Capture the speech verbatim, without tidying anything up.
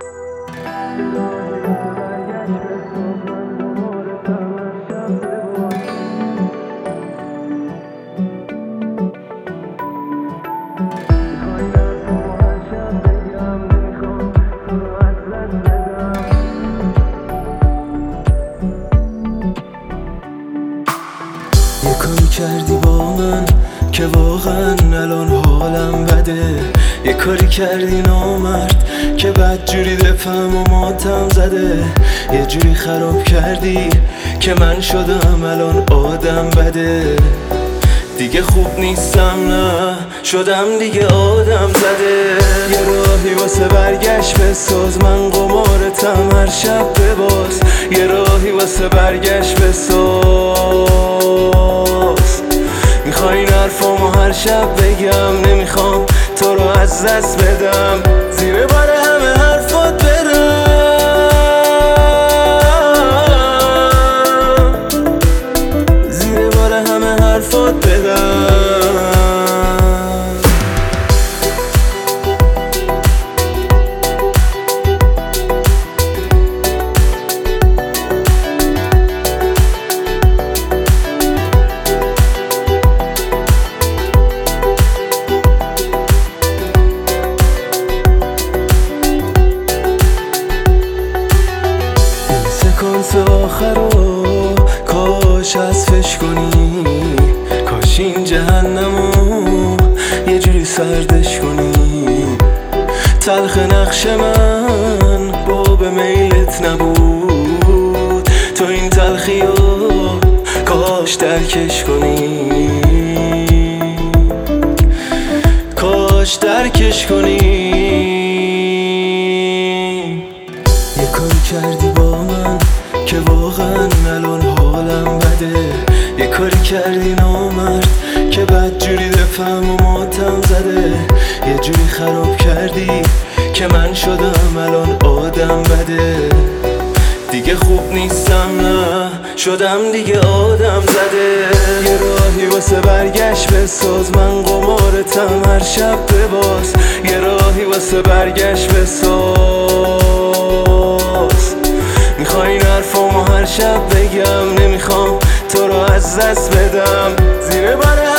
یه کاری کردی با من که واقعا الان حالم بده. یه کاری کردی نامرد که بدجوری دفعم و ماتم زده. یه جوری خراب کردی که من شدم الان آدم بده. دیگه خوب نیستم نه شدم دیگه آدم زده. یه راهی واسه برگشت بساز، من قمارتم هر شب بباز. یه راهی واسه برگشت بساز. میخوای این حرفامو هر شب بگم، نمیخوام تو رو از دست بدم. زیر بار همه حرفات برم، زیر بار همه حرفات بدم. سکانس آخر رو کاش حذفش کنی، کاش این جهنمو یه جوری سردش کنی. تلخ نقش من باب میلت نبود، تو این تلخی رو کاش درکش کنی، کاش درکش کنی. یه کاری کردی با من که واقعا الان حالم بده. یه کاری کردی نامرد که بدجوری دفعم و ماتم زده. یه جوری خراب کردی که من شدم الان آدم بده. دیگه خوب نیستم نه شدم دیگه آدم زده. یه راهی واسه برگشت بساز، من قمارتم هر شب بباز. یه راهی واسه برگشت بساز. میخوای این حرفامو هر شب بگم، نمیخوام تو رو از دست بدم. زیر بار